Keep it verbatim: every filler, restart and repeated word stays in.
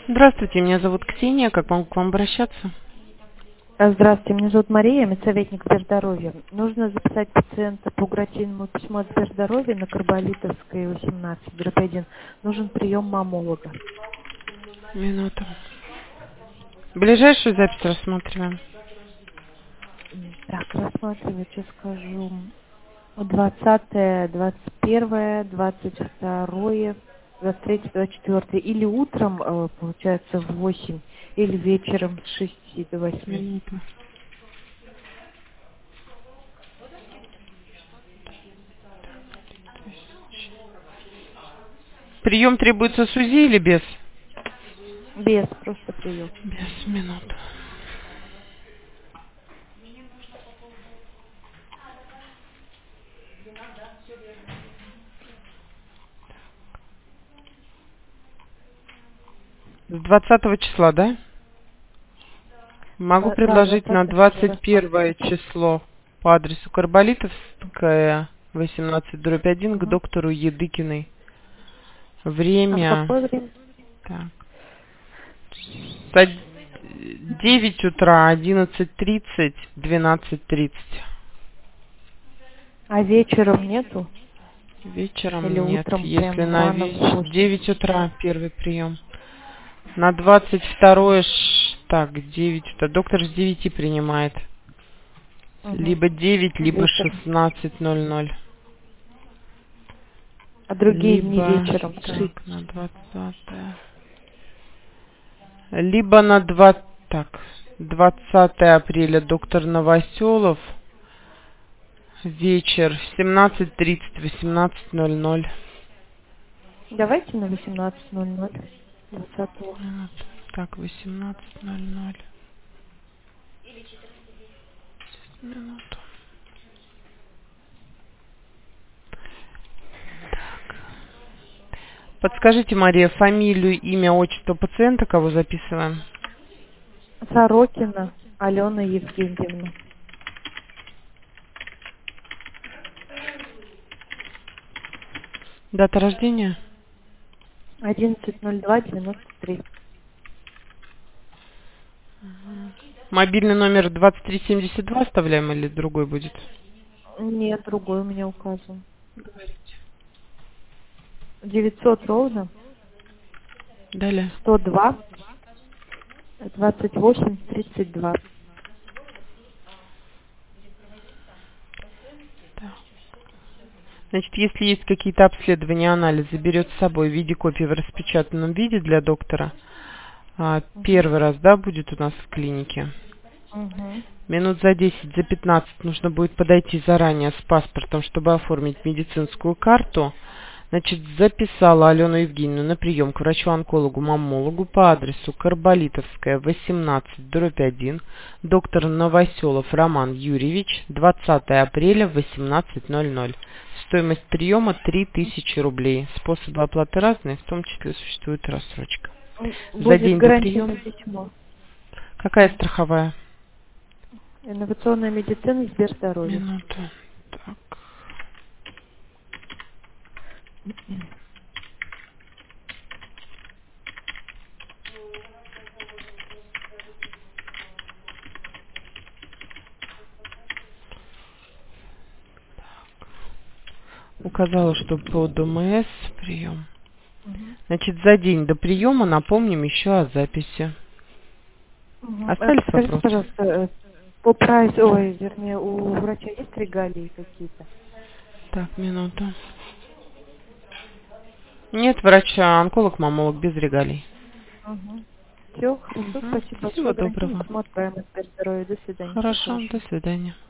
Здравствуйте, меня зовут Ксения. Как могу к вам обращаться? А, Здравствуйте, меня зовут Мария, я медсоветник Сберздоровья. Нужно записать пациента по гратийному письму от Сберздоровья на Карболитовской, восемнадцать, дробь один. Нужен прием мамолога. Минуту. Ближайшую запись рассматриваем. М, Так, рассматриваю, что скажу. двадцатое, двадцать первое, двадцать второе, двадцать третье, двадцать четвёртое. Или утром, э, получается, в восемь, или вечером с шести до восьми. Минуту. Прием требуется с УЗИ или без? Без, просто прием. Без, минуту. С двадцатого числа, да? Могу Да, да, предложить на двадцатое тоже двадцать первое рассматриваю. число по адресу Карболитовская, восемнадцать, дробь один, к Мгм. доктору Едыкиной. А в Время... какое время? Так. С девять утра, одиннадцать тридцать, двенадцать тридцать. А вечером нету? Или Вечером нет. утром Если прям на рано в веч... восемь? девять утра первый прием. На двадцать второе, ш... так, девять утра. Доктор с девяти принимает. Угу. Либо девять, либо Вечером. шестнадцать ноль ноль. А другие дни Либо, вечером с шести. так, на двадцатое. Либо на два... так, двадцатое апреля доктор Новоселов. Вечер, семнадцать тридцать, восемнадцать ноль ноль. Давайте на восемнадцать ноль ноль. двадцатого. Вот. Так, восемнадцать ноль ноль. Минуту. Подскажите, Мария, фамилию, имя, отчество пациента, кого записываем? Сорокина Алена Евгеньевна. Дата рождения? одиннадцать ноль два девяносто три. Мобильный номер двадцать три семьдесят два оставляем или другой будет? Нет, другой у меня указан. девятьсот ровно. Далее. сто два. двадцать восемь тридцать два. Значит, если есть какие-то обследования, анализы, берет с собой в виде копии в распечатанном виде для доктора. А, Угу. Первый раз, да, будет у нас в клинике. Угу. Минут за десять, за пятнадцать нужно будет подойти заранее с паспортом, чтобы оформить медицинскую карту. Значит, записала Алену Евгеньевну на прием к врачу-онкологу-маммологу по адресу Карболитовская, восемнадцать, дробь один, доктор Новоселов Роман Юрьевич, двадцатое апреля, восемнадцать ноль ноль. Стоимость приема три тысячи рублей. Способы оплаты разные, в том числе существует рассрочка. За Будет день до гарантийное приема. письмо. Какая страховая? Инновационная медицина, Сберздоровье. Минуту. Так. Указала, что по ДМС прием. Угу. Значит, за день до приема напомним еще о записи. Угу. А Остались подскажите, вопросы? пожалуйста, э, по прайсу, ой, вернее, у врача есть регалии какие-то? Так, минуту. Нет, врач-онколог-мамолог без регалий. Угу. Все, хорошо, Угу. спасибо Всего большое. Гарантийный доброго. письмо отправим. Здоровья, до свидания. Всего Хорошо, хорошего. до свидания.